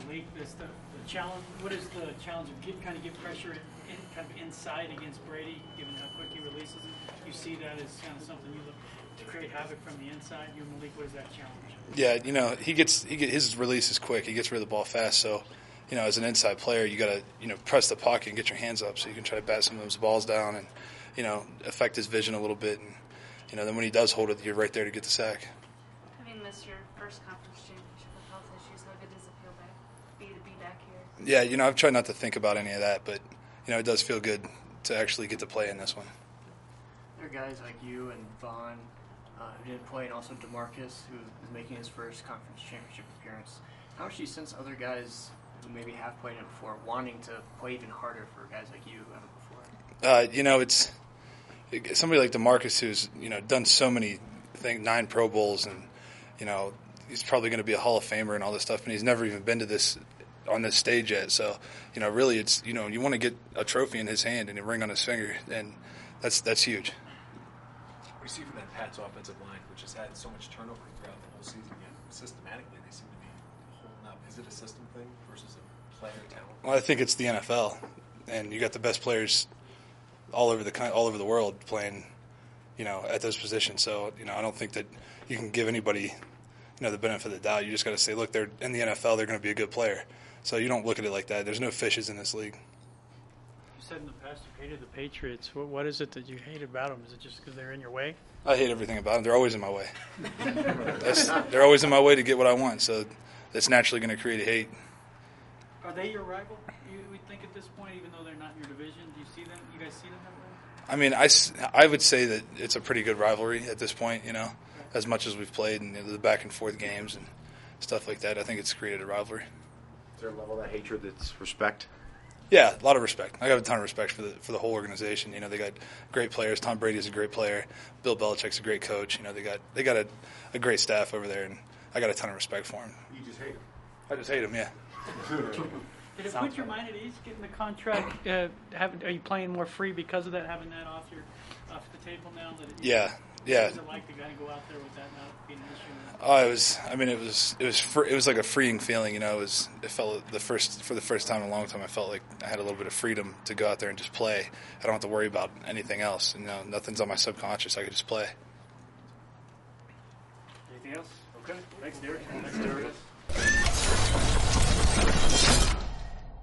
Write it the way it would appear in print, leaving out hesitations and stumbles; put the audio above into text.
Malik, the challenge. What is the challenge of kind of get pressure kind of inside against Brady, given how quick he releases it? You see that as kind of something you look to create havoc from the inside. You and Malik, what is that challenge? Yeah, his release is quick. He gets rid of the ball fast. So, as an inside player, you got to press the pocket and get your hands up so you can try to bat some of those balls down and affect his vision a little bit. And then when he does hold it, you're right there to get the sack. Having missed your first conference championship with health issues, how good does it feel to be back here? Yeah, I've tried not to think about any of that, but it does feel good to actually get to play in this one. There are guys like you and Vaughn who didn't play, and also DeMarcus, who is making his first conference championship appearance. How much do you sense other guys who maybe have played it before wanting to play even harder for guys like you who haven't before? It's somebody like DeMarcus who's done so many things, 9 Pro Bowls, and he's probably going to be a Hall of Famer and all this stuff, and he's never even been to on this stage yet. So really, it's you want to get a trophy in his hand and a ring on his finger, and that's huge. We see from that Pats offensive line, which has had so much turnover throughout the whole season, yet systematically they seem to be holding up. Is it a system thing versus a player talent? Well, I think it's the NFL, and you got the best players all over the world playing, at those positions. So I don't think that you can give anybody, the benefit of the doubt. You just got to say, look, they're in the NFL, they're going to be a good player. So you don't look at it like that. There's no fishes in this league. You said in the past you hated the Patriots. What is it that you hate about them? Is it just because they're in your way? I hate everything about them. They're always in my way. They're always in my way to get what I want. So that's naturally going to create a hate. Are they your rival? You would think at this point, even though they're not in your division, do you see them? You guys see them that way? I mean, I would say that it's a pretty good rivalry at this point. As much as we've played and the back and forth games and stuff like that, I think it's created a rivalry. Is there a level of that hatred that's respect? Yeah, a lot of respect. I have a ton of respect for the whole organization. They got great players. Tom Brady's a great player. Bill Belichick's a great coach. They got a great staff over there, and I got a ton of respect for him. You just hate him. I just hate him. Yeah. Did it put your mind at ease getting the contract? Are you playing more free because of that? Having that off the table now? Yeah. What is it like to kind of go out there with that not being an issue? It was like a freeing feeling. It felt for the first time in a long time. I felt like I had a little bit of freedom to go out there and just play. I don't have to worry about anything else. Nothing's on my subconscious. I could just play. Anything else? Okay. Thanks, Derek. Thanks, Derek.